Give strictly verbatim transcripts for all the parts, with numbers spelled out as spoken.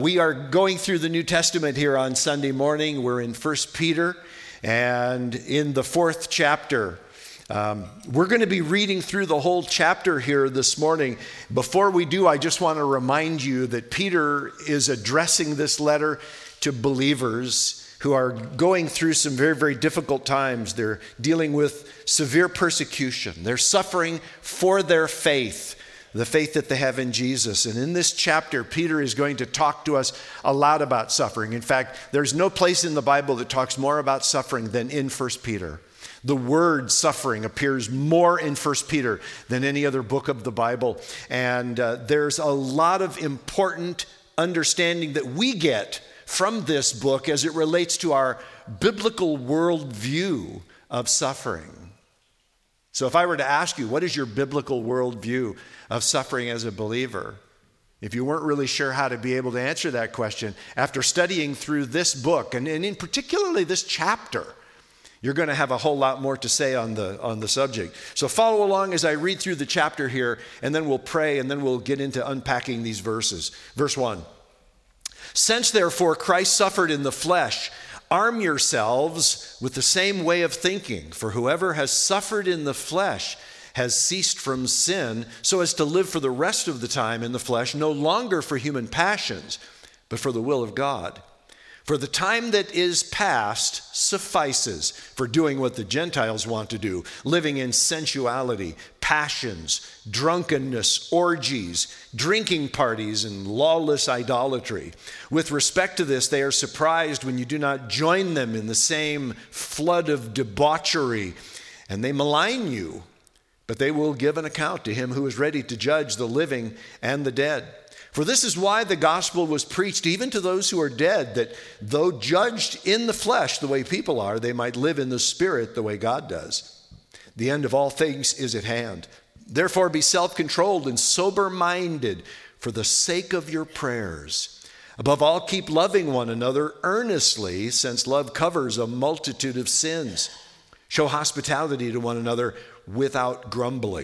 We are going through the New Testament here on Sunday morning. We're in First Peter, and in the fourth chapter. Um, we're going to be reading through the whole chapter here this morning. Before we do, I just want to remind you that Peter is addressing this letter to believers who are going through some very, very difficult times. They're dealing with severe persecution. They're suffering for their faith. The faith that they have in Jesus. And in this chapter, Peter is going to talk to us a lot about suffering. In fact, there's no place in the Bible that talks more about suffering than in First Peter. The word suffering appears more in First Peter than any other book of the Bible. And uh, there's a lot of important understanding that we get from this book as it relates to our biblical worldview of suffering. So if I were to ask you, what is your biblical worldview of suffering as a believer? If you weren't really sure how to be able to answer that question, after studying through this book, and, and in particularly this chapter, you're going to have a whole lot more to say on the, on the subject. So follow along as I read through the chapter here, and then we'll pray, and then we'll get into unpacking these verses. Verse one, since therefore Christ suffered in the flesh, arm yourselves with the same way of thinking, for whoever has suffered in the flesh has ceased from sin, so as to live for the rest of the time in the flesh, no longer for human passions, but for the will of God. For the time that is past suffices for doing what the Gentiles want to do, living in sensuality, passions, drunkenness, orgies, drinking parties, and lawless idolatry. With respect to this, they are surprised when you do not join them in the same flood of debauchery, and they malign you. But they will give an account to him who is ready to judge the living and the dead. For this is why the gospel was preached even to those who are dead, that though judged in the flesh the way people are, they might live in the spirit the way God does. The end of all things is at hand. Therefore be self-controlled and sober-minded for the sake of your prayers. Above all, keep loving one another earnestly, since love covers a multitude of sins. Show hospitality to one another without grumbling.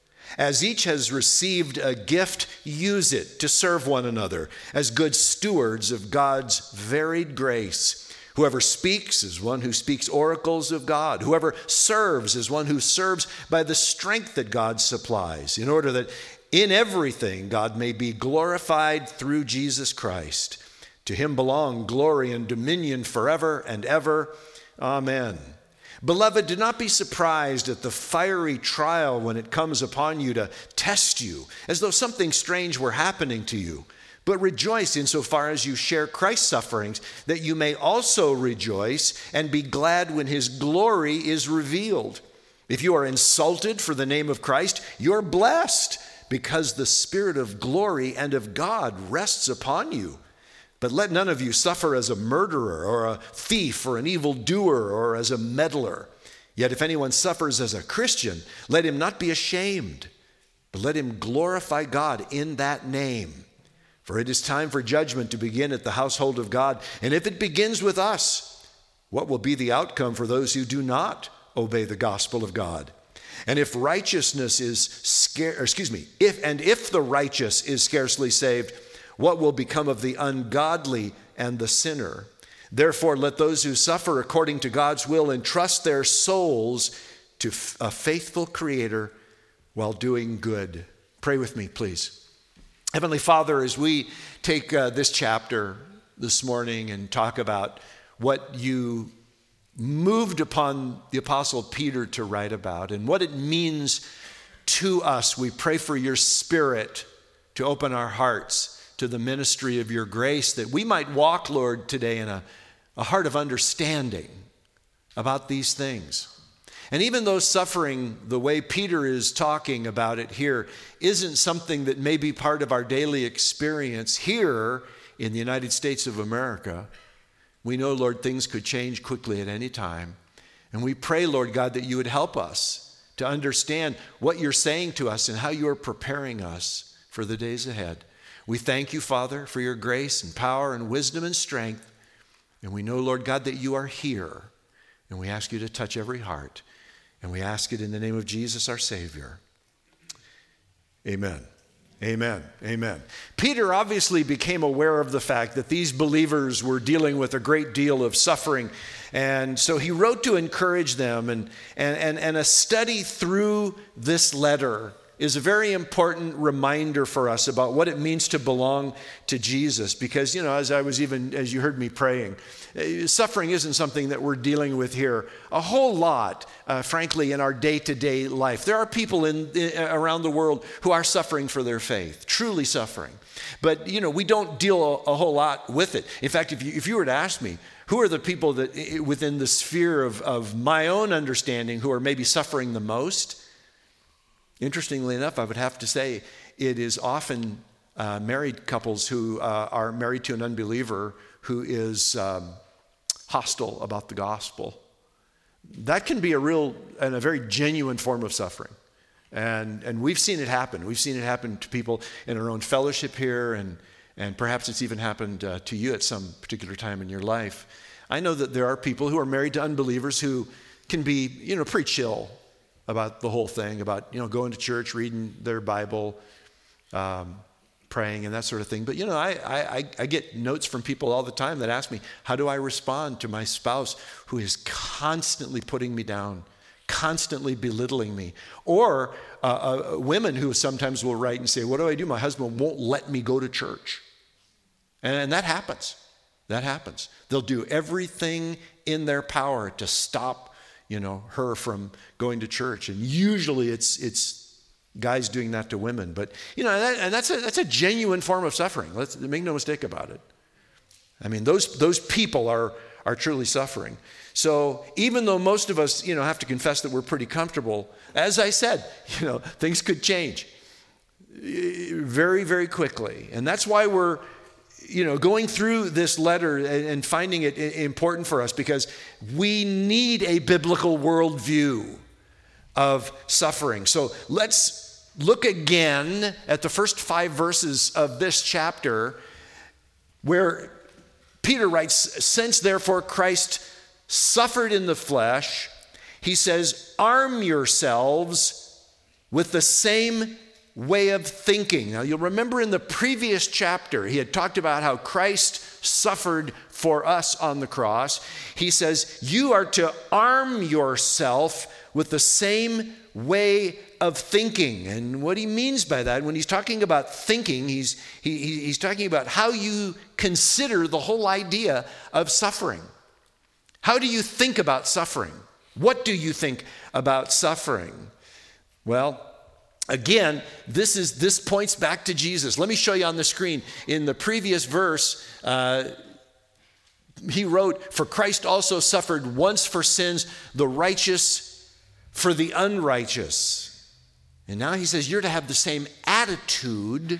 As each has received a gift, use it to serve one another as good stewards of God's varied grace. Whoever speaks is one who speaks oracles of God. Whoever serves is one who serves by the strength that God supplies, in order that in everything God may be glorified through Jesus Christ. To him belong glory and dominion forever and ever. Amen. Beloved, do not be surprised at the fiery trial when it comes upon you to test you, as though something strange were happening to you. But rejoice insofar as you share Christ's sufferings, that you may also rejoice and be glad when his glory is revealed. If you are insulted for the name of Christ, you're blessed, because the Spirit of glory and of God rests upon you. But let none of you suffer as a murderer or a thief or an evildoer or as a meddler. Yet if anyone suffers as a Christian, let him not be ashamed, but let him glorify God in that name. For it is time for judgment to begin at the household of God. And if it begins with us, what will be the outcome for those who do not obey the gospel of God? And if righteousness is scar- or excuse me, if and if the righteous is scarcely saved, what will become of the ungodly and the sinner? Therefore, let those who suffer according to God's will entrust their souls to a faithful Creator while doing good. Pray with me, please. Heavenly Father, as we take uh, this chapter this morning and talk about what you moved upon the Apostle Peter to write about and what it means to us, we pray for your Spirit to open our hearts to the ministry of your grace, that we might walk, Lord, today in a, a heart of understanding about these things. And even though suffering, the way Peter is talking about it here, isn't something that may be part of our daily experience here in the United States of America, we know, Lord, things could change quickly at any time. And we pray, Lord God, that you would help us to understand what you're saying to us and how you are preparing us for the days ahead. We thank you, Father, for your grace and power and wisdom and strength. And we know, Lord God, that you are here. And we ask you to touch every heart. And we ask it in the name of Jesus, our Savior. Amen. Amen. Amen. Peter obviously became aware of the fact that these believers were dealing with a great deal of suffering. And so he wrote to encourage them. And, and, and, and a study through this letter is a very important reminder for us about what it means to belong to Jesus. Because, you know, as I was even, as you heard me praying, suffering isn't something that we're dealing with here a whole lot, uh, frankly, in our day-to-day life. There are people in, in around the world who are suffering for their faith, truly suffering. But, you know, we don't deal a, a whole lot with it. In fact, if you, if you were to ask me, who are the people that within the sphere of, of my own understanding who are maybe suffering the most? Interestingly enough, I would have to say it is often uh, married couples who uh, are married to an unbeliever who is um, hostile about the gospel. That can be a real and a very genuine form of suffering. And, and we've seen it happen. We've seen it happen to people in our own fellowship here, and, and perhaps it's even happened uh, to you at some particular time in your life. I know that there are people who are married to unbelievers who can be, you know, pretty chill about the whole thing, about, you know, going to church, reading their Bible, um, praying and that sort of thing. But, you know, I, I, I get notes from people all the time that ask me, how do I respond to my spouse who is constantly putting me down, constantly belittling me? Or uh, uh, women who sometimes will write and say, what do I do? My husband won't let me go to church. And, and that happens. That happens. They'll do everything in their power to stop you know, her from going to church. And usually it's it's guys doing that to women. But, you know, that, and that's a, that's a genuine form of suffering. Let's make no mistake about it. I mean, those those people are are truly suffering. So even though most of us, you know, have to confess that we're pretty comfortable, as I said, you know, things could change very, very quickly. And that's why we're you know, going through this letter and finding it important for us, because we need a biblical worldview of suffering. So let's look again at the first five verses of this chapter, where Peter writes, since therefore Christ suffered in the flesh, he says, arm yourselves with the same way of thinking. Now, you'll remember in the previous chapter, he had talked about how Christ suffered for us on the cross. He says, you are to arm yourself with the same way of thinking. And what he means by that, when he's talking about thinking, he's, he, he's talking about how you consider the whole idea of suffering. How do you think about suffering? What do you think about suffering? Well, again, this is this points back to Jesus. Let me show you on the screen. In the previous verse, uh, he wrote, for Christ also suffered once for sins, the righteous for the unrighteous. And now he says you're to have the same attitude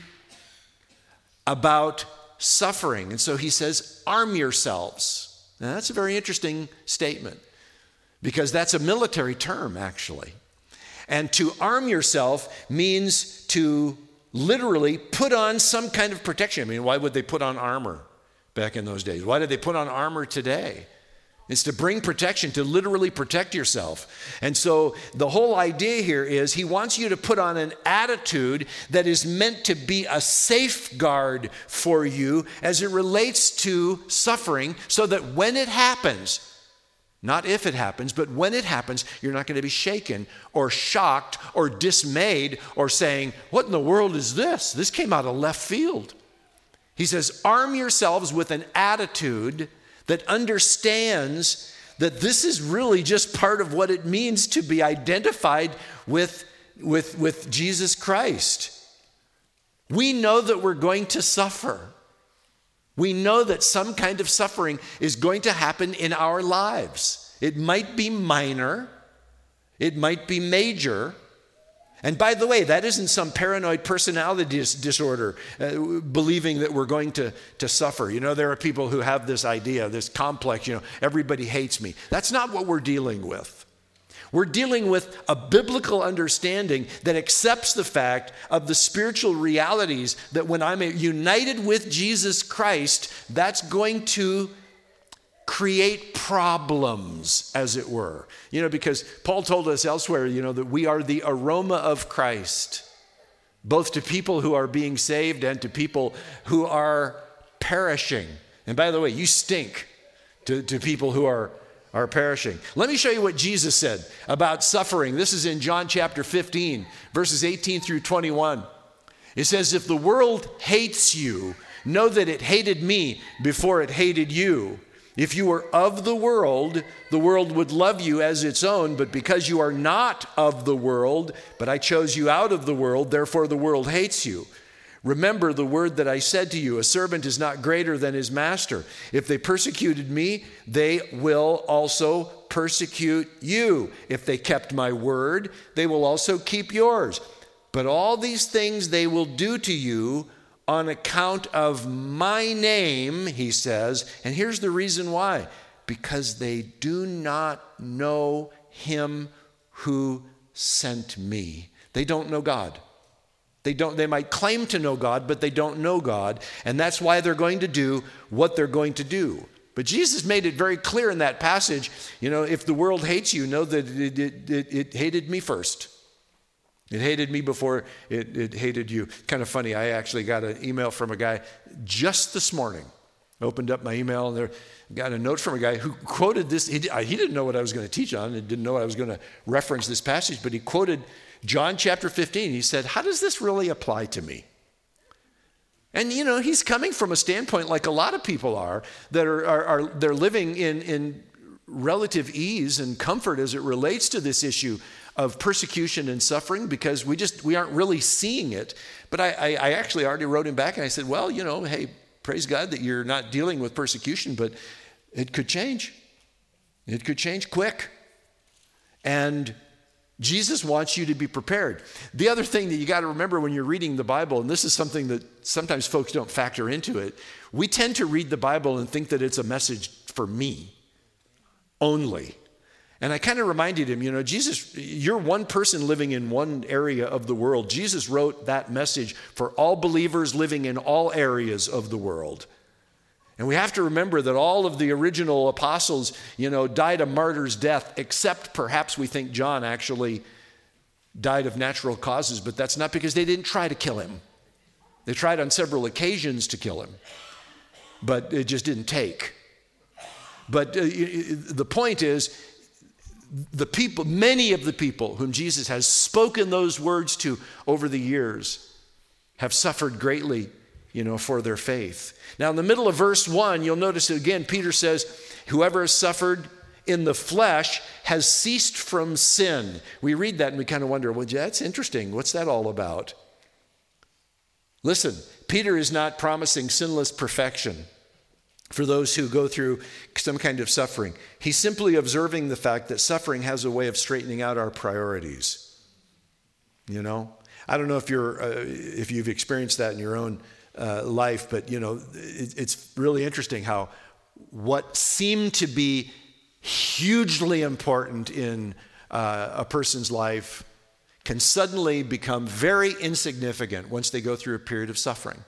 about suffering. And so he says, arm yourselves. Now that's a very interesting statement, because that's a military term, actually. And to arm yourself means to literally put on some kind of protection. I mean, why would they put on armor back in those days? Why did they put on armor today? It's to bring protection, to literally protect yourself. And so the whole idea here is he wants you to put on an attitude that is meant to be a safeguard for you as it relates to suffering, so that when it happens, not if it happens, but when it happens, you're not going to be shaken or shocked or dismayed or saying, what in the world is this? This came out of left field. He says, arm yourselves with an attitude that understands that this is really just part of what it means to be identified with, with, with Jesus Christ. We know that we're going to suffer. We know that some kind of suffering is going to happen in our lives. It might be minor, it might be major. And by the way, that isn't some paranoid personality dis- disorder, uh, believing that we're going to, to suffer. You know, there are people who have this idea, this complex, you know, everybody hates me. That's not what we're dealing with. We're dealing with a biblical understanding that accepts the fact of the spiritual realities that when I'm united with Jesus Christ, that's going to create problems, as it were. You know, because Paul told us elsewhere, you know, that we are the aroma of Christ. both to people who are being saved and to people who are perishing. And by the way, you stink to, to people who are, are perishing. Let me show you what Jesus said about suffering. This is in John chapter fifteen, verses eighteen through twenty-one. It says, if the world hates you, know that it hated me before it hated you. If you were of the world, the world would love you as its own, but because you are not of the world, but I chose you out of the world, therefore the world hates you. Remember the word that I said to you, a servant is not greater than his master. If they persecuted me, they will also persecute you. If they kept my word, they will also keep yours. But all these things they will do to you on account of my name, he says, and here's the reason why. Because they do not know him who sent me. They don't know God. They don't, they might claim to know God, but they don't know God, and that's why they're going to do what they're going to do. But Jesus made it very clear in that passage, you know, if the world hates you, know that it, it, it, it hated me first. It hated me before it, it hated you. Kind of funny, I actually got an email from a guy just this morning. Opened up my email and there got a note from a guy who quoted this. He, he didn't know what I was going to teach on and didn't know I was going to reference this passage, but he quoted John chapter fifteen. He said, how does this really apply to me? And you know, he's coming from a standpoint like a lot of people are, that are, are, are they're living in, in relative ease and comfort as it relates to this issue of persecution and suffering, because we just, we aren't really seeing it. But I, I, I actually already wrote him back and I said, well, you know, hey, praise God that you're not dealing with persecution, but it could change. It could change quick. And Jesus wants you to be prepared. The other thing that you got to remember when you're reading the Bible, and this is something that sometimes folks don't factor into it, we tend to read the Bible and think that it's a message for me only. And I kind of reminded him, you know, Jesus, you're one person living in one area of the world. Jesus wrote that message for all believers living in all areas of the world. And we have to remember that all of the original apostles, you know, died a martyr's death, except perhaps we think John actually died of natural causes, but that's not because they didn't try to kill him. They tried on several occasions to kill him, but it just didn't take. But uh, the point is, the people, many of the people whom Jesus has spoken those words to over the years have suffered greatly, you know, for their faith. Now, in the middle of verse one, you'll notice that again, Peter says, whoever has suffered in the flesh has ceased from sin. We read that and we kind of wonder, well, that's interesting. What's that all about? Listen, Peter is not promising sinless perfection for those who go through some kind of suffering. He's simply observing the fact that suffering has a way of straightening out our priorities. You know, I don't know if you're, uh, if you've experienced that in your own uh, life, but you know, it, it's really interesting how what seemed to be hugely important in uh, a person's life can suddenly become very insignificant once they go through a period of suffering.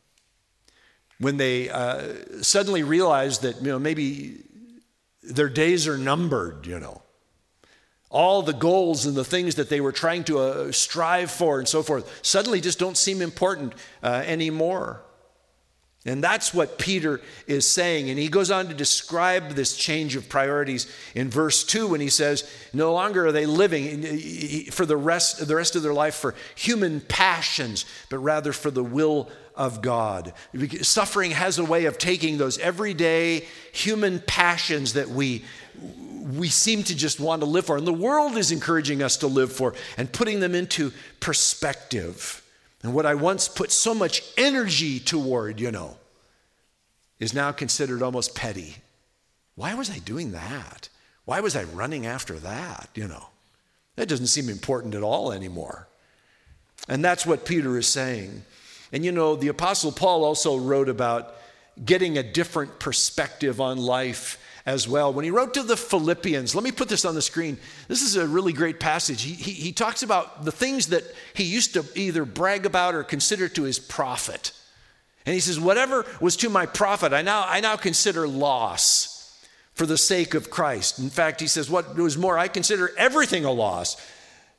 When they uh, suddenly realize that, you know, maybe their days are numbered, you know. All the goals and the things that they were trying to uh, strive for and so forth suddenly just don't seem important uh, anymore. And that's what Peter is saying. And he goes on to describe this change of priorities in verse two when he says, no longer are they living for the rest, the rest of their life for human passions, but rather for the will of God. Suffering has a way of taking those everyday human passions that we, we seem to just want to live for, and the world is encouraging us to live for, and putting them into perspective. And what I once put so much energy toward, you know, is now considered almost petty. Why was I doing that? Why was I running after that, you know? That doesn't seem important at all anymore. And that's what Peter is saying. And you know, the Apostle Paul also wrote about getting a different perspective on life as well. When he wrote to the Philippians, let me put this on the screen. This is a really great passage. He, he, he talks about the things that he used to either brag about or consider to his profit. And he says, whatever was to my profit, I now, I now consider loss for the sake of Christ. In fact, he says, what was more, I consider everything a loss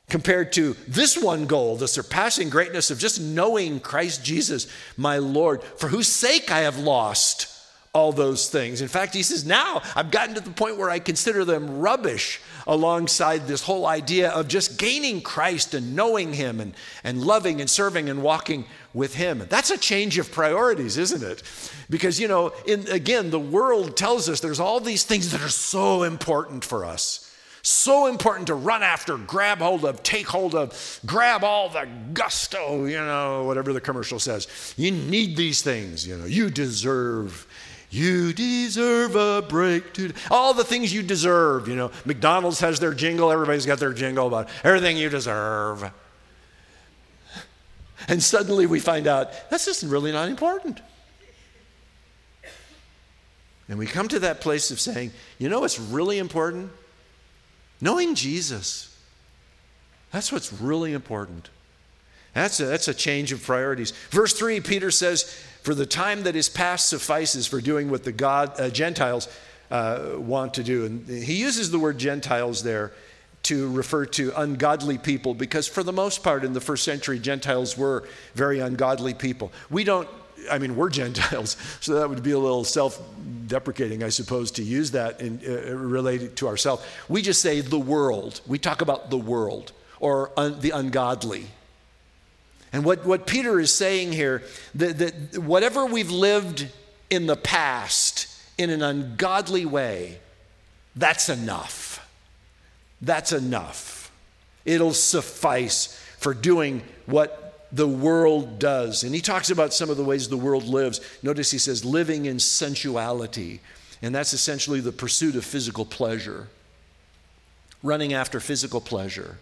compared to this one goal, the surpassing greatness of just knowing Christ Jesus, my Lord, for whose sake I have lost all those things. In fact, he says, now I've gotten to the point where I consider them rubbish alongside this whole idea of just gaining Christ and knowing him and, and loving and serving and walking with him. That's a change of priorities, isn't it? Because, you know, in, again, the world tells us there's all these things that are so important for us. So important to run after, grab hold of, take hold of, grab all the gusto, you know, whatever the commercial says. You need these things, you know, you deserve, you deserve a break. To, all the things you deserve, you know. McDonald's has their jingle, everybody's got their jingle about everything you deserve. And suddenly we find out that's just really not important. And we come to that place of saying, you know what's really important? Knowing Jesus. That's what's really important. That's a, that's a change of priorities. Verse three, Peter says, for the time that is past suffices for doing what the God, uh, Gentiles uh, want to do. And he uses the word Gentiles there to refer to ungodly people because for the most part in the first century, Gentiles were very ungodly people. We don't I mean, we're Gentiles, so that would be a little self-deprecating, I suppose, to use that in, uh, related to ourselves. We just say the world. We talk about the world or un, the ungodly. And what, what Peter is saying here, that, that whatever we've lived in the past in an ungodly way, that's enough. That's enough. It'll suffice for doing what the world does. And he talks about some of the ways the world lives. Notice he says living in sensuality. And that's essentially the pursuit of physical pleasure. Running after physical pleasure.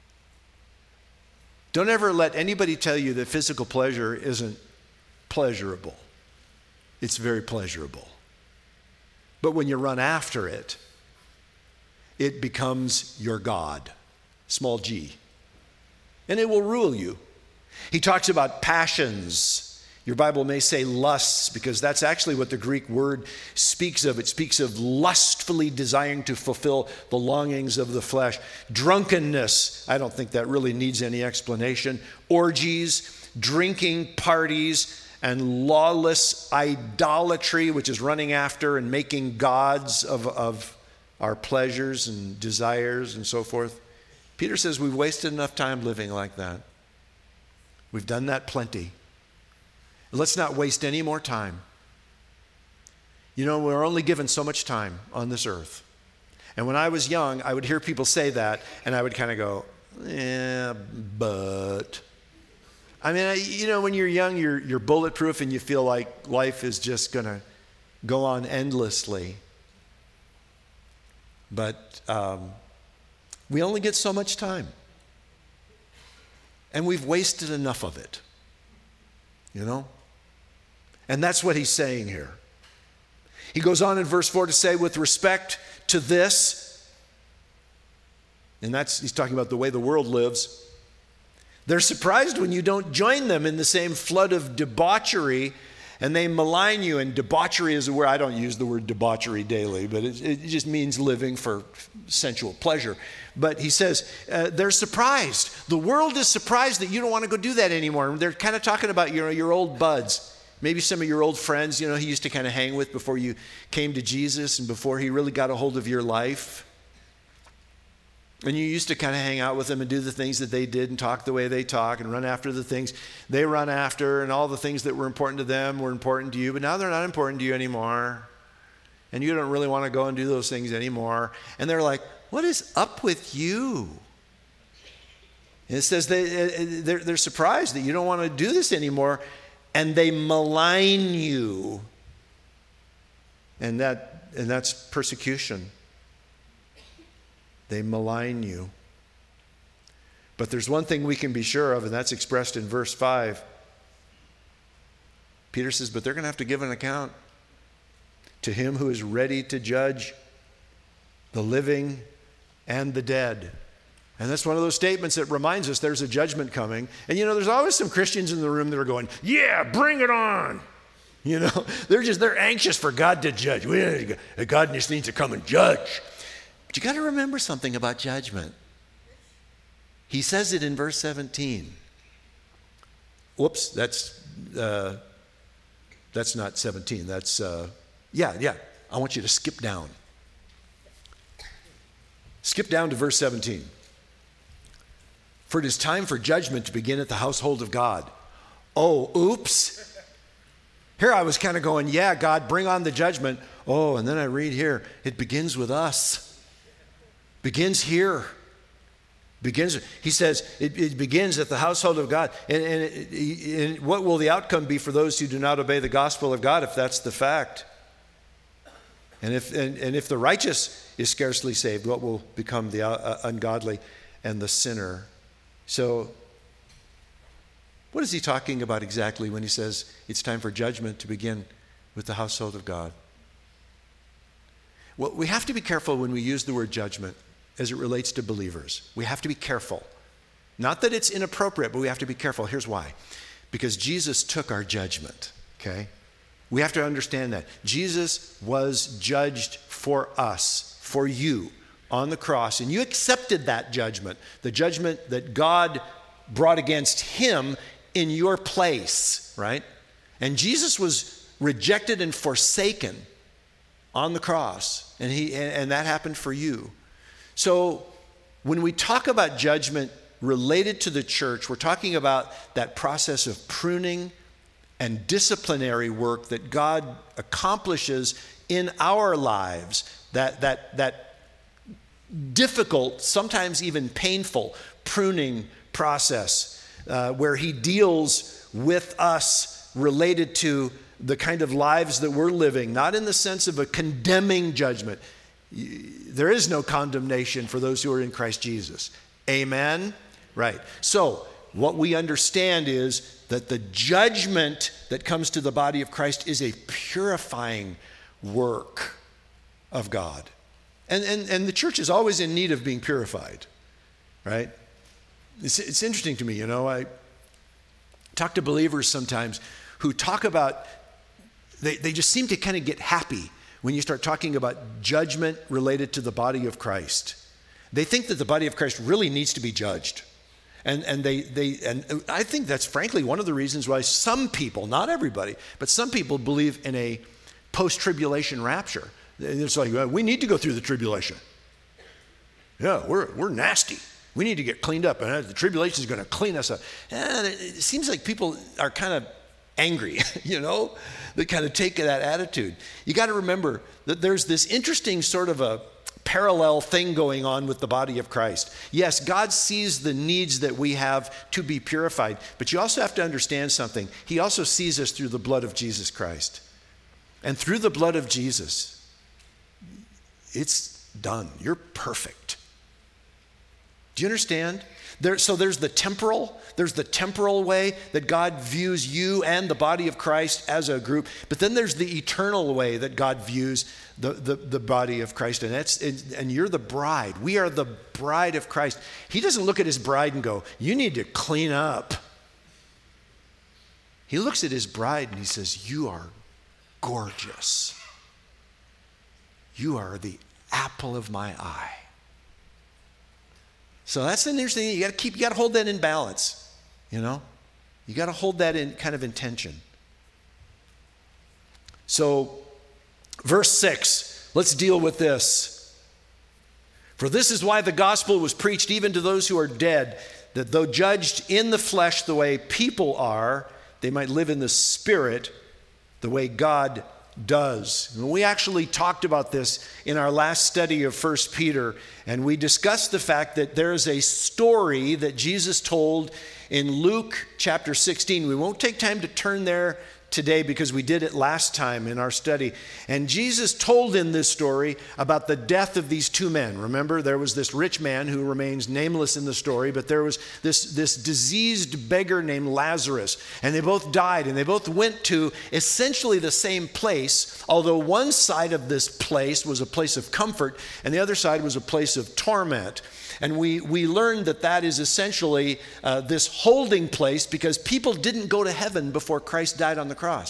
Don't ever let anybody tell you that physical pleasure isn't pleasurable. It's very pleasurable. But when you run after it, it becomes your God, small g. And it will rule you. He talks about passions. Your Bible may say lusts because that's actually what the Greek word speaks of. It speaks of lustfully desiring to fulfill the longings of the flesh. Drunkenness, I don't think that really needs any explanation. Orgies, drinking parties, and lawless idolatry, which is running after and making gods of, of our pleasures and desires and so forth. Peter says we've wasted enough time living like that. We've done that plenty. Let's not waste any more time. You know, we're only given so much time on this earth. And when I was young, I would hear people say that, and I would kind of go, yeah, but. I mean, I, you know, when you're young, you're, you're bulletproof, and you feel like life is just going to go on endlessly. But um, we only get so much time. And we've wasted enough of it, you know? And that's what he's saying here. He goes on in verse four to say, with respect to this, and that's, he's talking about the way the world lives, they're surprised when you don't join them in the same flood of debauchery, and they malign you. And debauchery is a word, I don't use the word debauchery daily, but it, it just means living for sensual pleasure. But he says, uh, they're surprised. The world is surprised that you don't want to go do that anymore. They're kind of talking about your, your old buds. Maybe some of your old friends, you know, he used to kind of hang with before you came to Jesus and before he really got a hold of your life. And you used to kind of hang out with them and do the things that they did and talk the way they talk and run after the things they run after, and all the things that were important to them were important to you, but now they're not important to you anymore. And you don't really want to go and do those things anymore. And they're like, what is up with you? And it says they, they're, they're surprised that you don't want to do this anymore, and they malign you. And that and that's persecution. They malign you. But there's one thing we can be sure of, and that's expressed in verse five. Peter says, but they're going to have to give an account to him who is ready to judge the living and the dead. And that's one of those statements that reminds us there's a judgment coming. And you know, there's always some Christians in the room that are going, yeah, bring it on. You know, they're just, they're anxious for God to judge. God just needs to come and judge. But you got to remember something about judgment. He says it in verse seventeen. Whoops, that's uh, that's not seventeen. That's, uh, yeah, yeah. I want you to skip down. Skip down to verse seventeen. For it is time for judgment to begin at the household of God. Oh, oops. Here I was kind of going, yeah, God, bring on the judgment. Oh, and then I read here, it begins with us. Begins here. Begins. He says it, it begins at the household of God. And, and, it, and what will the outcome be for those who do not obey the gospel of God if that's the fact? And if and, and if the righteous is scarcely saved, what will become the uh, ungodly and the sinner? So, what is he talking about exactly when he says it's time for judgment to begin with the household of God? Well, we have to be careful when we use the word judgment as it relates to believers. We have to be careful. Not that it's inappropriate, but we have to be careful. Here's why. Because Jesus took our judgment, okay? We have to understand that. Jesus was judged for us, for you, on the cross, and you accepted that judgment, the judgment that God brought against him in your place, right? And Jesus was rejected and forsaken on the cross, and he and, and that happened for you. So when we talk about judgment related to the church, we're talking about that process of pruning and disciplinary work that God accomplishes in our lives, that that that difficult, sometimes even painful pruning process uh, where he deals with us related to the kind of lives that we're living, not in the sense of a condemning judgment. There is no condemnation for those who are in Christ Jesus. Amen? Right. So what we understand is that the judgment that comes to the body of Christ is a purifying work of God. And, and, and the church is always in need of being purified, right? It's, it's interesting to me, you know, I talk to believers sometimes who talk about, they, they just seem to kind of get happy when you start talking about judgment related to the body of Christ. They think that the body of Christ really needs to be judged. And, and, they, they, and I think that's frankly one of the reasons why some people, not everybody, but some people believe in a post-tribulation rapture. It's like, well, we need to go through the tribulation. Yeah, we're we're nasty. We need to get cleaned up, and the tribulation is going to clean us up. And it seems like people are kind of angry, you know? They kind of take that attitude. You got to remember that there's this interesting sort of a parallel thing going on with the body of Christ. Yes, God sees the needs that we have to be purified, but you also have to understand something. He also sees us through the blood of Jesus Christ. And through the blood of Jesus, it's done. You're perfect. Do you understand? There, so there's the temporal, there's the temporal way that God views you and the body of Christ as a group, but then there's the eternal way that God views the, the, the body of Christ, and that's and you're the bride. We are the bride of Christ. He doesn't look at his bride and go, you need to clean up. He looks at his bride and he says, you are gorgeous. You are the apple of my eye. So that's an interesting thing. You got to keep, you got to hold that in balance, you know? You got to hold that in kind of in tension. So, verse six, let's deal with this. For this is why the gospel was preached even to those who are dead, that though judged in the flesh the way people are, they might live in the spirit the way God does. And we actually talked about this in our last study of First Peter, and we discussed the fact that there's a story that Jesus told in Luke chapter sixteen. We won't take time to turn there today because we did it last time in our study. And Jesus told in this story about the death of these two men. Remember, there was this rich man who remains nameless in the story, but there was this, this diseased beggar named Lazarus. And they both died, and they both went to essentially the same place, although one side of this place was a place of comfort, and the other side was a place of torment. And we, we learned that that is essentially uh, this holding place because people didn't go to heaven before Christ died on the cross.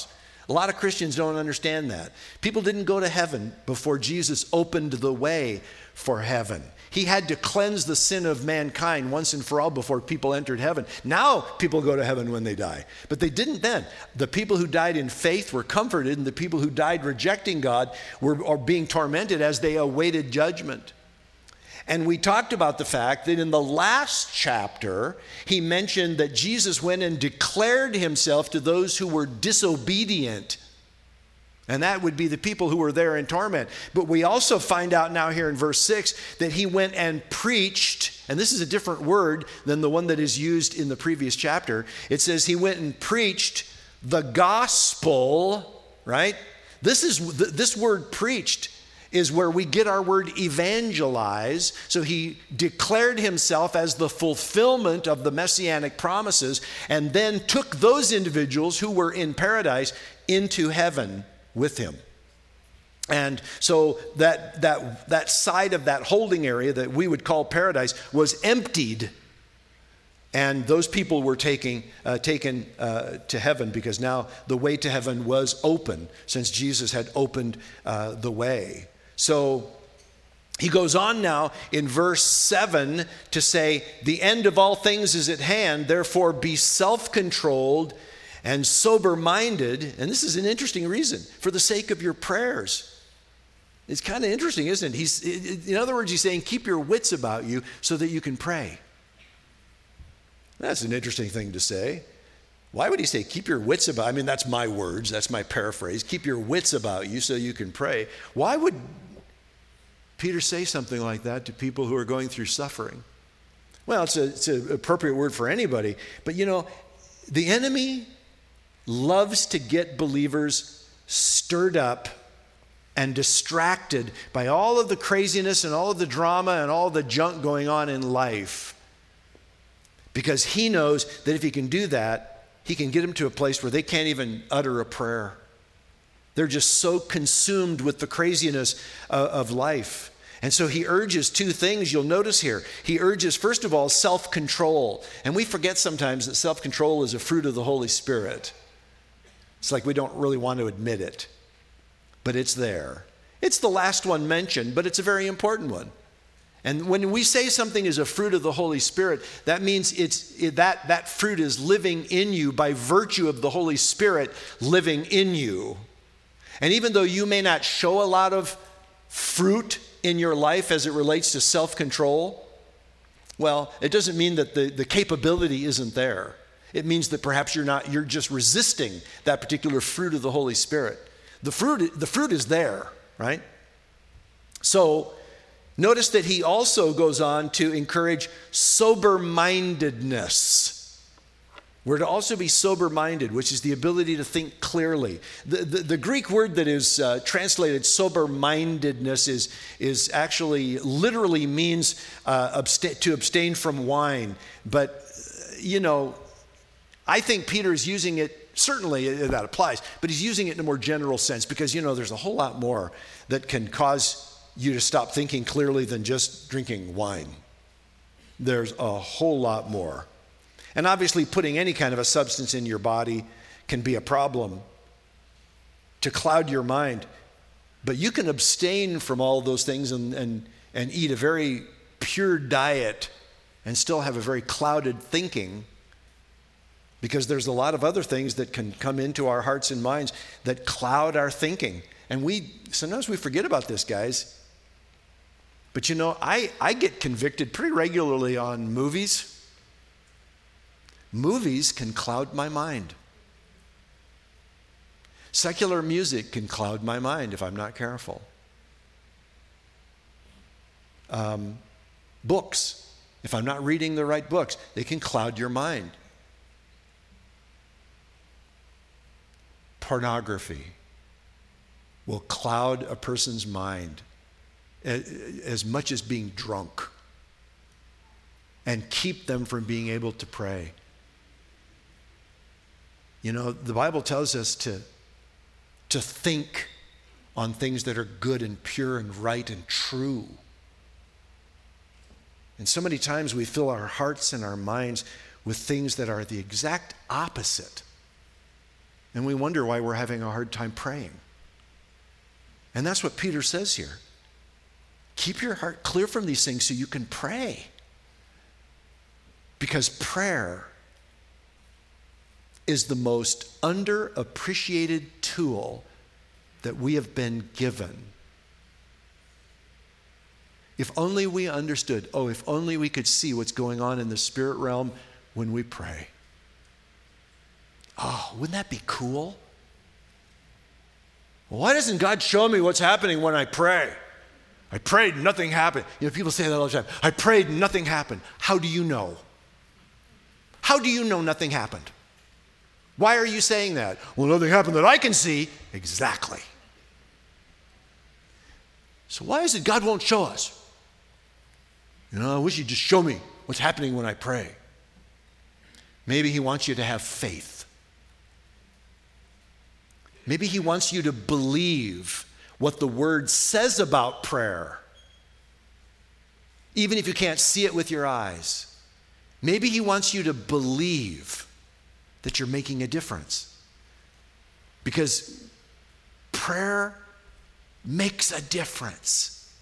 A lot of Christians don't understand that. People didn't go to heaven before Jesus opened the way for heaven. He had to cleanse the sin of mankind once and for all before people entered heaven. Now people go to heaven when they die, but they didn't then. The people who died in faith were comforted, and the people who died rejecting God were are being tormented as they awaited judgment. And we talked about the fact that in the last chapter, he mentioned that Jesus went and declared himself to those who were disobedient. And that would be the people who were there in torment. But we also find out now here in verse six that he went and preached, and this is a different word than the one that is used in the previous chapter. It says he went and preached the gospel, right? This is this word preached is where we get our word evangelize. So he declared himself as the fulfillment of the messianic promises, and then took those individuals who were in paradise into heaven with him. And so that that that side of that holding area that we would call paradise was emptied, and those people were taking, uh, taken uh, to heaven, because now the way to heaven was open, since Jesus had opened uh, the way. So he goes on now in verse seven to say, the end of all things is at hand, therefore be self-controlled and sober-minded. And this is an interesting reason, for the sake of your prayers. It's kind of interesting, isn't it? He's, in other words, he's saying, keep your wits about you so that you can pray. That's an interesting thing to say. Why would he say, keep your wits about? I mean, that's my words, that's my paraphrase. Keep your wits about you so you can pray. Why would Peter say something like that to people who are going through suffering? Well, it's, a, it's an appropriate word for anybody. But you know, the enemy loves to get believers stirred up and distracted by all of the craziness and all of the drama and all the junk going on in life. Because he knows that if he can do that, he can get them to a place where they can't even utter a prayer. They're just so consumed with the craziness uh, of life. And so he urges two things you'll notice here. He urges, first of all, self-control. And we forget sometimes that self-control is a fruit of the Holy Spirit. It's like we don't really want to admit it, but it's there. It's the last one mentioned, but it's a very important one. And when we say something is a fruit of the Holy Spirit, that means it's it, that that fruit is living in you by virtue of the Holy Spirit living in you. And even though you may not show a lot of fruit in your life as it relates to self-control, well, it doesn't mean that the, the capability isn't there. It means that perhaps you're not, you're just resisting that particular fruit of the Holy Spirit. The fruit, the fruit is there, right? So notice that he also goes on to encourage sober-mindedness. We're to also be sober-minded, which is the ability to think clearly. The, the, the Greek word that is uh, translated sober-mindedness is, is actually literally means uh, absta- to abstain from wine. But, you know, I think Peter is using it, certainly that applies, but he's using it in a more general sense because, you know, there's a whole lot more that can cause you to stop thinking clearly than just drinking wine. There's a whole lot more. And obviously putting any kind of a substance in your body can be a problem to cloud your mind. But you can abstain from all those things and, and, and eat a very pure diet and still have a very clouded thinking, because there's a lot of other things that can come into our hearts and minds that cloud our thinking. And we sometimes we forget about this, guys. But you know, I, I get convicted pretty regularly on movies. Movies can cloud my mind. Secular music can cloud my mind if I'm not careful. Um, books, if I'm not reading the right books, they can cloud your mind. Pornography will cloud a person's mind as much as being drunk and keep them from being able to pray. You know, the Bible tells us to, to think on things that are good and pure and right and true. And so many times we fill our hearts and our minds with things that are the exact opposite. And we wonder why we're having a hard time praying. And that's what Peter says here. Keep your heart clear from these things so you can pray. Because prayer is the most underappreciated tool that we have been given. If only we understood, oh, if only we could see what's going on in the spirit realm when we pray. Oh, wouldn't that be cool? Well, why doesn't God show me what's happening when I pray? I prayed, nothing happened. You know, people say that all the time. I prayed, nothing happened. How do you know? How do you know nothing happened? Why are you saying that? Well, nothing happened that I can see. Exactly. So why is it God won't show us? You know, I wish he'd just show me what's happening when I pray. Maybe he wants you to have faith. Maybe he wants you to believe what the word says about prayer, even if you can't see it with your eyes. Maybe he wants you to believe that you're making a difference. Because prayer makes a difference.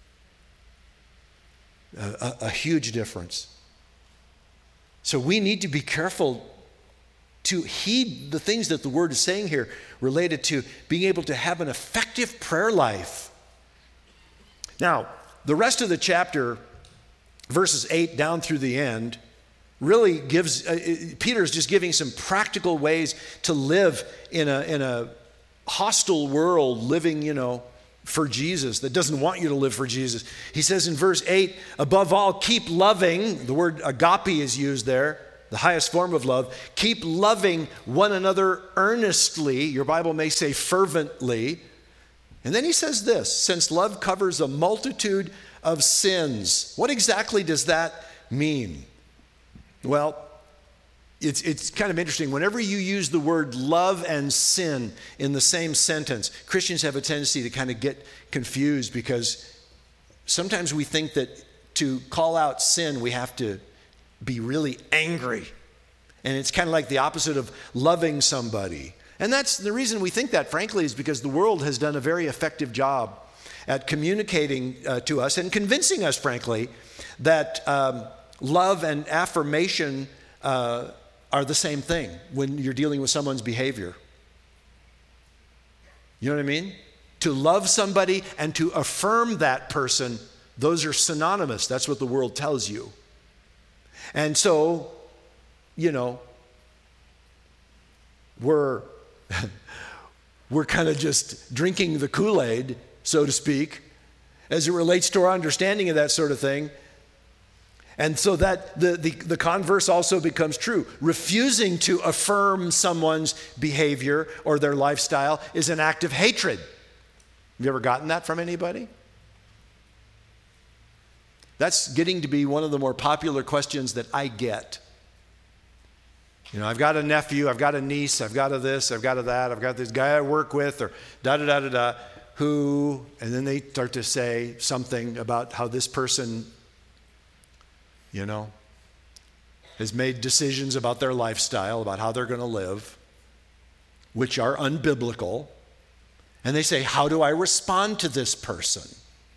A, a, a huge difference. So we need to be careful to heed the things that the word is saying here related to being able to have an effective prayer life. Now, the rest of the chapter, verses eight down through the end, really gives, uh, Peter's just giving some practical ways to live in a, in a hostile world, living, you know, for Jesus, that doesn't want you to live for Jesus. He says in verse eight, above all, keep loving. The word agape is used there, the highest form of love. Keep loving one another earnestly. Your Bible may say fervently. And then he says this, since love covers a multitude of sins. What exactly does that mean? Well, it's, it's kind of interesting. Whenever you use the word love and sin in the same sentence, Christians have a tendency to kind of get confused because sometimes we think that to call out sin, we have to be really angry. And it's kind of like the opposite of loving somebody. And that's the reason we think that, frankly, is because the world has done a very effective job at communicating uh, to us and convincing us, frankly, that um, love and affirmation uh, are the same thing when you're dealing with someone's behavior. You know what I mean? To love somebody and to affirm that person, those are synonymous. That's what the world tells you. And so, you know, we're we're kind of just drinking the Kool-Aid, so to speak, as it relates to our understanding of that sort of thing. And so that the, the, the converse also becomes true. Refusing to affirm someone's behavior or their lifestyle is an act of hatred. Have you ever gotten that from anybody? That's getting to be one of the more popular questions that I get. You know, I've got a nephew, I've got a niece, I've got a this, I've got a that, I've got this guy I work with, or da-da-da-da-da, who, and then they start to say something about how this person, you know, has made decisions about their lifestyle, about how they're going to live, which are unbiblical. And they say, how do I respond to this person?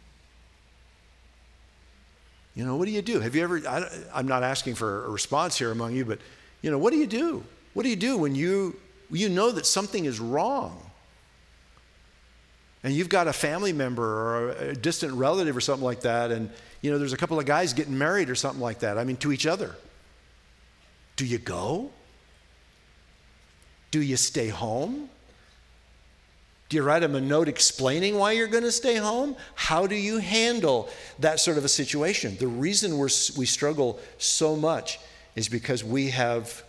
You know, what do you do? Have you ever, I, I'm not asking for a response here among you, but, you know, what do you do? What do you do when you, you know that something is wrong? And you've got a family member or a distant relative or something like that, and, you know, there's a couple of guys getting married or something like that. I mean, to each other. Do you go? Do you stay home? Do you write them a note explaining why you're going to stay home? How do you handle that sort of a situation? The reason we're, we struggle so much is because we have,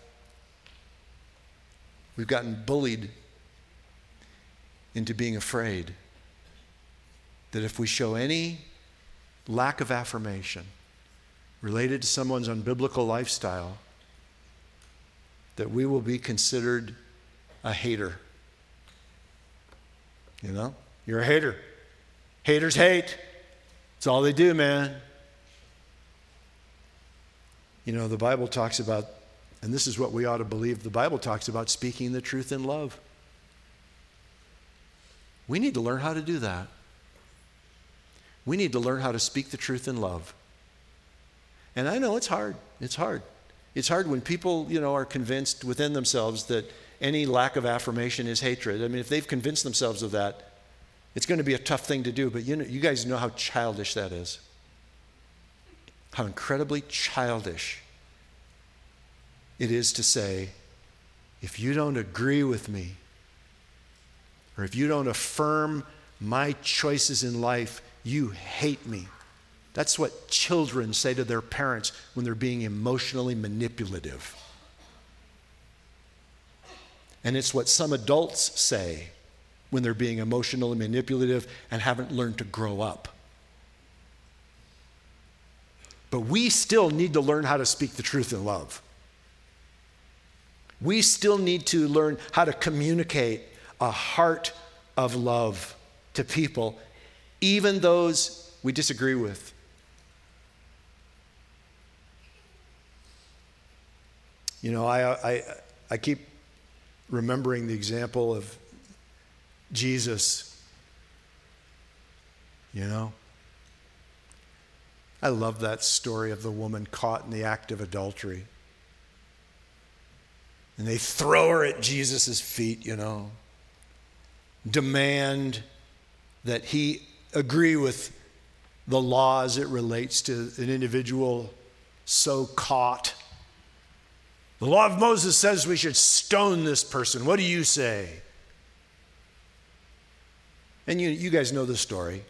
we've gotten bullied into being afraid that if we show any lack of affirmation related to someone's unbiblical lifestyle, that we will be considered a hater. You know, you're a hater. Haters hate. That's all they do, man. You know, the Bible talks about And this is what we ought to believe. The Bible talks about speaking the truth in love. We need to learn how to do that. We need to learn how to speak the truth in love. And I know it's hard. It's hard. It's hard when people, you know, are convinced within themselves that any lack of affirmation is hatred. I mean, if they've convinced themselves of that, it's going to be a tough thing to do. But you know, you guys know how childish that is. How incredibly childish it is to say, if you don't agree with me, or if you don't affirm my choices in life, you hate me. That's what children say to their parents when they're being emotionally manipulative. And it's what some adults say when they're being emotionally manipulative and haven't learned to grow up. But we still need to learn how to speak the truth in love. We still need to learn how to communicate a heart of love to people, even those we disagree with. You know, I, I, I keep remembering the example of Jesus, you know. I love that story of the woman caught in the act of adultery. And they throw her at Jesus' feet, you know, demand that he agree with the law as it relates to an individual so caught. The law of Moses says we should stone this person. What do you say? And you, you guys know the story.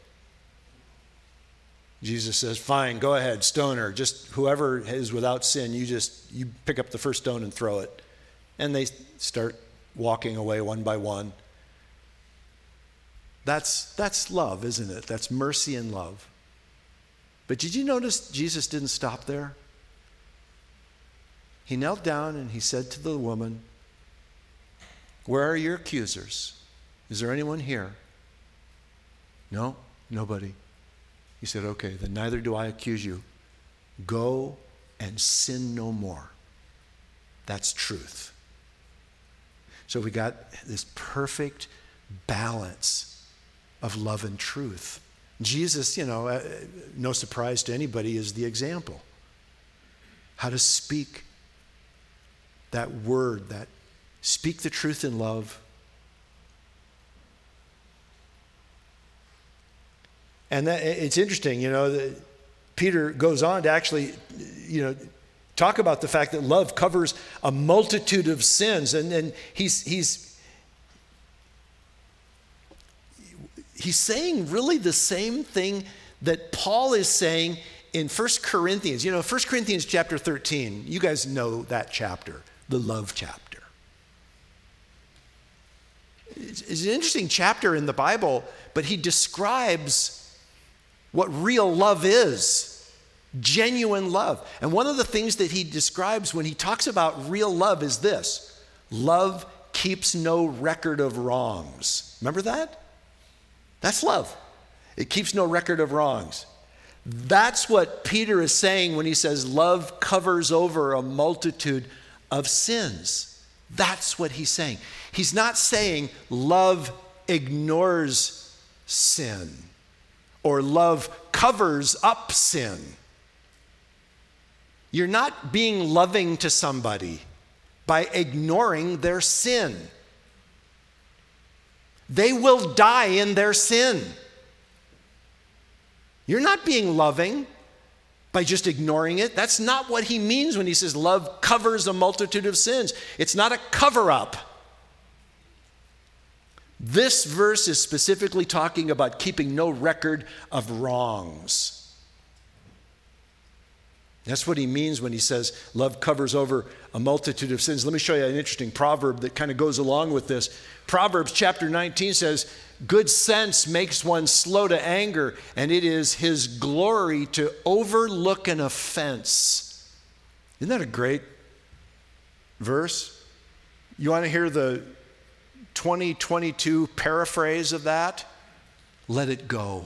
Jesus says, fine, go ahead, stone her. Just whoever is without sin, you just, you pick up the first stone and throw it. And they start walking away one by one. That's, that's love, isn't it? That's mercy and love. But did you notice Jesus didn't stop there? He knelt down and he said to the woman, where are your accusers? Is there anyone here? No, nobody. He said, okay, then neither do I accuse you. Go and sin no more. That's truth. So we got this perfect balance of love and truth. Jesus, you know, uh, no surprise to anybody, is the example. How to speak that word, that speak the truth in love. And that, it's interesting, you know, that Peter goes on to actually, you know, talk about the fact that love covers a multitude of sins. And, and he's, he's, he's saying really the same thing that Paul is saying in First Corinthians. You know, First Corinthians chapter thirteen, you guys know that chapter, the love chapter. It's, it's an interesting chapter in the Bible, but he describes what real love is, genuine love. And one of the things that he describes when he talks about real love is this: love keeps no record of wrongs. Remember that? That's love. It keeps no record of wrongs. That's what Peter is saying when he says love covers over a multitude of sins. That's what he's saying. He's not saying love ignores sin or love covers up sin. You're not being loving to somebody by ignoring their sin. They will die in their sin. You're not being loving by just ignoring it. That's not what he means when he says love covers a multitude of sins. It's not a cover-up. This verse is specifically talking about keeping no record of wrongs. That's what he means when he says love covers over a multitude of sins. Let me show you an interesting proverb that kind of goes along with this. Proverbs chapter nineteen says, good sense makes one slow to anger, and it is his glory to overlook an offense. Isn't that a great verse? You want to hear the twenty twenty-two paraphrase of that? Let it go.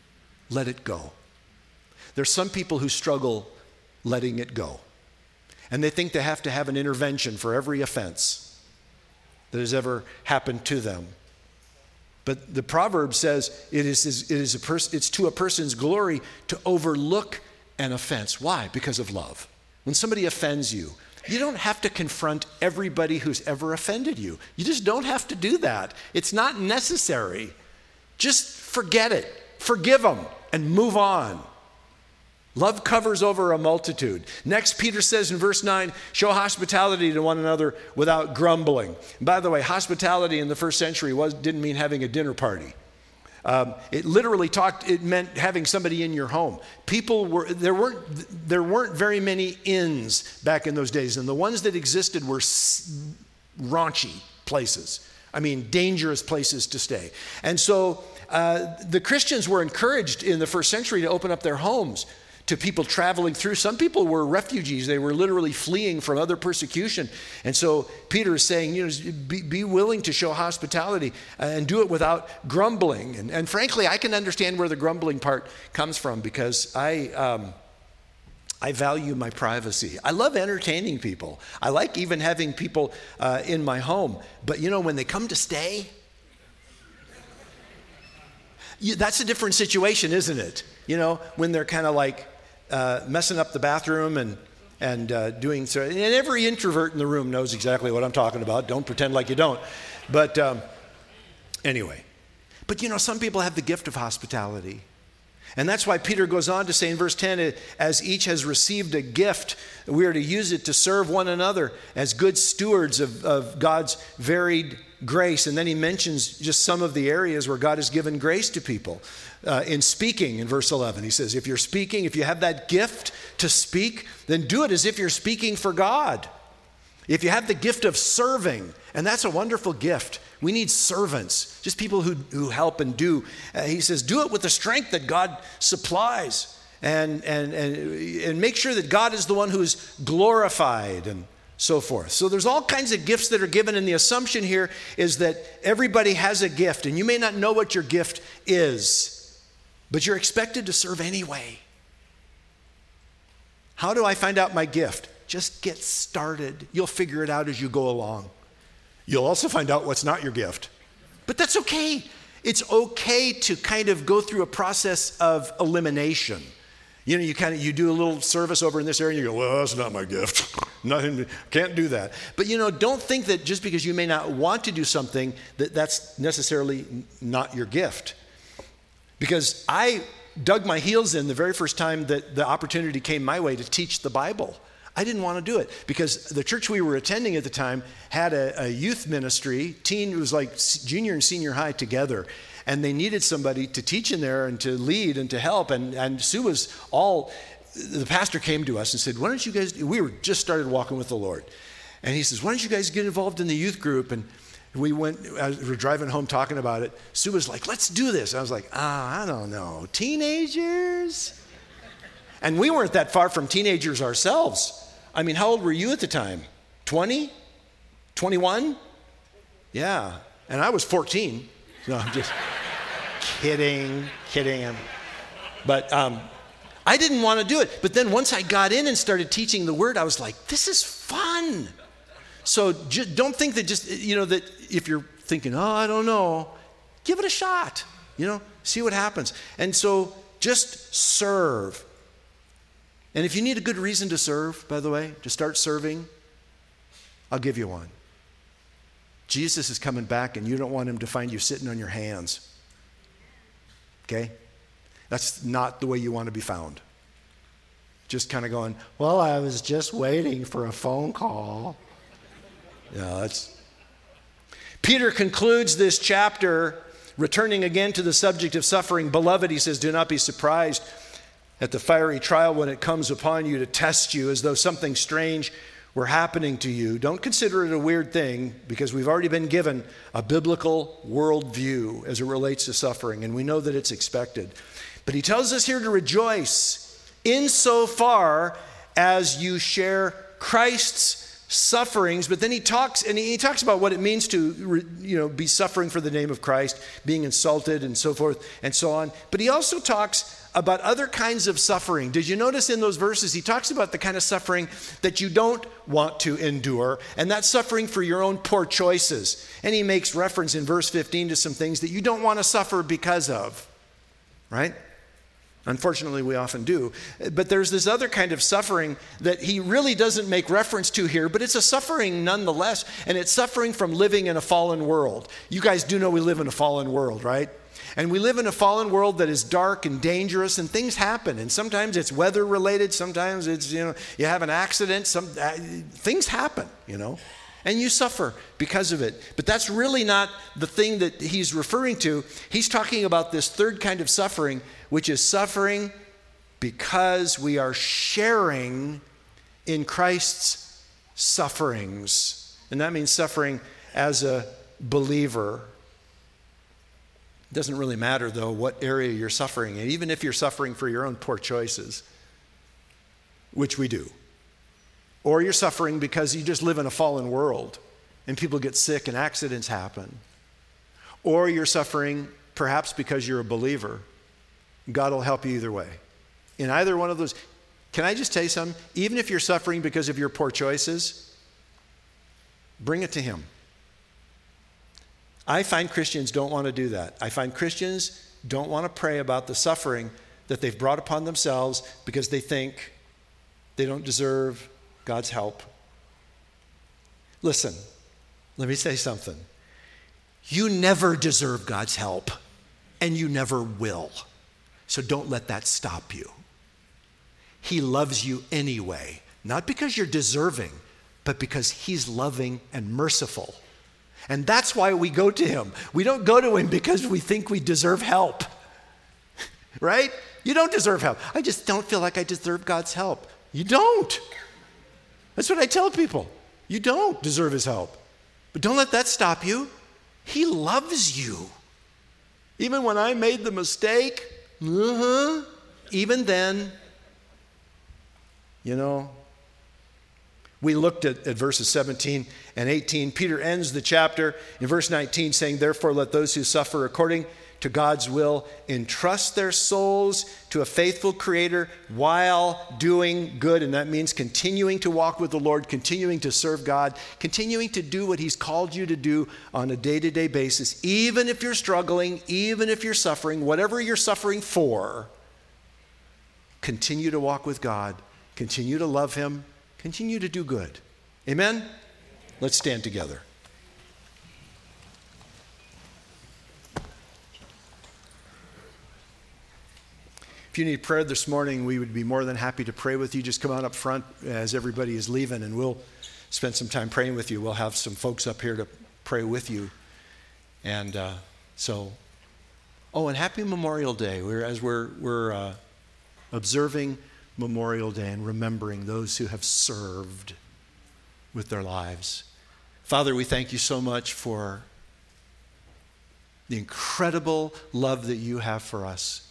Let it go. There's some people who struggle letting it go. And they think they have to have an intervention for every offense that has ever happened to them. But the proverb says it is, it is a pers- it's to a person's glory to overlook an offense. Why? Because of love. When somebody offends you, you don't have to confront everybody who's ever offended you. You just don't have to do that. It's not necessary. Just forget it. Forgive them and move on. Love covers over a multitude. Next, Peter says in verse nine, show hospitality to one another without grumbling. And by the way, hospitality in the first century was, didn't mean having a dinner party. Um, it literally talked, it meant having somebody in your home. People were, there weren't, there weren't very many inns back in those days. And the ones that existed were s- raunchy places. I mean, dangerous places to stay. And so uh, the Christians were encouraged in the first century to open up their homes to people traveling through. Some people were refugees. They were literally fleeing from other persecution. And so Peter is saying, you know, be, be willing to show hospitality and do it without grumbling. And, and frankly, I can understand where the grumbling part comes from because I, um, I value my privacy. I love entertaining people. I like even having people uh, in my home. But you know, when they come to stay, you, that's a different situation, isn't it? You know, when they're kind of like, Uh, messing up the bathroom and and uh, doing so. And every introvert in the room knows exactly what I'm talking about. Don't pretend like you don't. But um, anyway, but you know, some people have the gift of hospitality. And that's why Peter goes on to say in verse ten, as each has received a gift, we are to use it to serve one another as good stewards of, of God's varied grace. And then he mentions just some of the areas where God has given grace to people. Uh, in speaking, in verse eleven, he says, if you're speaking, if you have that gift to speak, then do it as if you're speaking for God. If you have the gift of serving, and that's a wonderful gift. We need servants, just people who, who help and do. Uh, he says, do it with the strength that God supplies, and, and, and, and make sure that God is the one who is glorified and so forth. So there's all kinds of gifts that are given, and the assumption here is that everybody has a gift, and you may not know what your gift is, but you're expected to serve anyway. How do I find out my gift? Just get started. You'll figure it out as you go along. You'll also find out what's not your gift. But that's okay. It's okay to kind of go through a process of elimination. You know, you kind of, you do a little service over in this area and you go, well, that's not my gift. Nothing, can't do that. But you know, don't think that just because you may not want to do something, that that's necessarily not your gift. Because I dug my heels in the very first time that the opportunity came my way to teach the Bible. I didn't want to do it because the church we were attending at the time had a, a youth ministry. Teen, it was like junior and senior high together. And they needed somebody to teach in there and to lead and to help. And, and Sue was all, the pastor came to us and said, why don't you guys, we were just started walking with the Lord. And he says, why don't you guys get involved in the youth group? And we went, as we were driving home talking about it. Sue was like, let's do this. I was like, ah, oh, I don't know. Teenagers? And we weren't that far from teenagers ourselves. I mean, how old were you at the time? twenty? twenty-one? Yeah. And I was fourteen. No, I'm just kidding, kidding. But um, I didn't want to do it. But then once I got in and started teaching the word, I was like, this is fun. So just don't think that just, you know, that if you're thinking, oh, I don't know, give it a shot, you know, see what happens. And so just serve. And if you need a good reason to serve, by the way, to start serving, I'll give you one. Jesus is coming back and you don't want him to find you sitting on your hands. Okay? That's not the way you want to be found. Just kind of going, well, I was just waiting for a phone call. Yeah, that's. Peter concludes this chapter, returning again to the subject of suffering. Beloved, he says, do not be surprised at the fiery trial when it comes upon you to test you as though something strange were happening to you. Don't consider it a weird thing because we've already been given a biblical worldview as it relates to suffering, and we know that it's expected. But he tells us here to rejoice insofar as you share Christ's sufferings, but then he talks, and he talks about what it means to, you know, be suffering for the name of Christ, being insulted and so forth and so on. But he also talks about other kinds of suffering. Did you notice in those verses, he talks about the kind of suffering that you don't want to endure, and that's suffering for your own poor choices. And he makes reference in verse fifteen to some things that you don't want to suffer because of, right? Unfortunately, we often do. But there's this other kind of suffering that he really doesn't make reference to here, but it's a suffering nonetheless, and it's suffering from living in a fallen world. You guys do know we live in a fallen world, right? And we live in a fallen world that is dark and dangerous, and things happen. And sometimes it's weather related, sometimes it's, you know, you have an accident, some uh, things happen, you know. And you suffer because of it. But that's really not the thing that he's referring to. He's talking about this third kind of suffering, which is suffering because we are sharing in Christ's sufferings. And that means suffering as a believer. It doesn't really matter, though, what area you're suffering in, even if you're suffering for your own poor choices, which we do. Or you're suffering because you just live in a fallen world and people get sick and accidents happen. Or you're suffering perhaps because you're a believer. God will help you either way. In either one of those, can I just tell you something? Even if you're suffering because of your poor choices, bring it to Him. I find Christians don't want to do that. I find Christians don't want to pray about the suffering that they've brought upon themselves because they think they don't deserve God's help. Listen, let me say something. You never deserve God's help, and you never will. So don't let that stop you. He loves you anyway, not because you're deserving, but because He's loving and merciful. And that's why we go to Him. We don't go to Him because we think we deserve help, right? You don't deserve help. I just don't feel like I deserve God's help. You don't. That's what I tell people. You don't deserve His help. But don't let that stop you. He loves you. Even when I made the mistake, uh-huh, even then, you know, we looked at, at verses seventeen and eighteen. Peter ends the chapter in verse nineteen saying, "Therefore let those who suffer according to God's will entrust their souls to a faithful Creator while doing good." And that means continuing to walk with the Lord, continuing to serve God, continuing to do what He's called you to do on a day-to-day basis. Even if you're struggling, even if you're suffering, whatever you're suffering for, continue to walk with God, continue to love Him, continue to do good. Amen? Let's stand together. If you need prayer this morning, we would be more than happy to pray with you. Just come on up front as everybody is leaving, and we'll spend some time praying with you. We'll have some folks up here to pray with you. And uh, so, oh, and happy Memorial Day. We're, as we're, we're uh, observing Memorial Day and remembering those who have served with their lives. Father, we thank you so much for the incredible love that you have for us.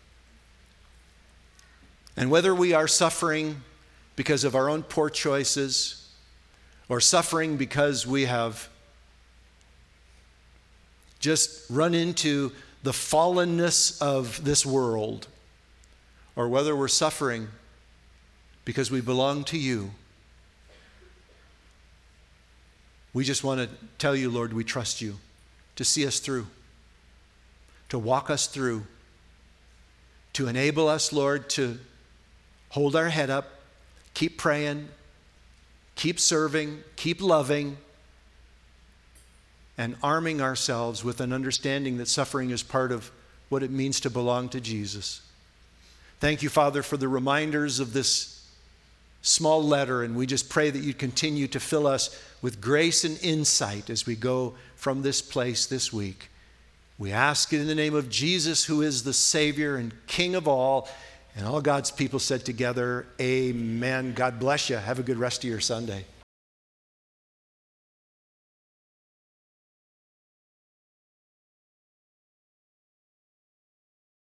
And whether we are suffering because of our own poor choices or suffering because we have just run into the fallenness of this world, or whether we're suffering because we belong to you, we just want to tell you, Lord, we trust you to see us through, to walk us through, to enable us, Lord, to hold our head up, keep praying, keep serving, keep loving, and arming ourselves with an understanding that suffering is part of what it means to belong to Jesus. Thank you, Father, for the reminders of this small letter, and we just pray that you continue to fill us with grace and insight as we go from this place this week. We ask it in the name of Jesus, who is the Savior and King of all. And all God's people said together, amen. God bless you. Have a good rest of your Sunday.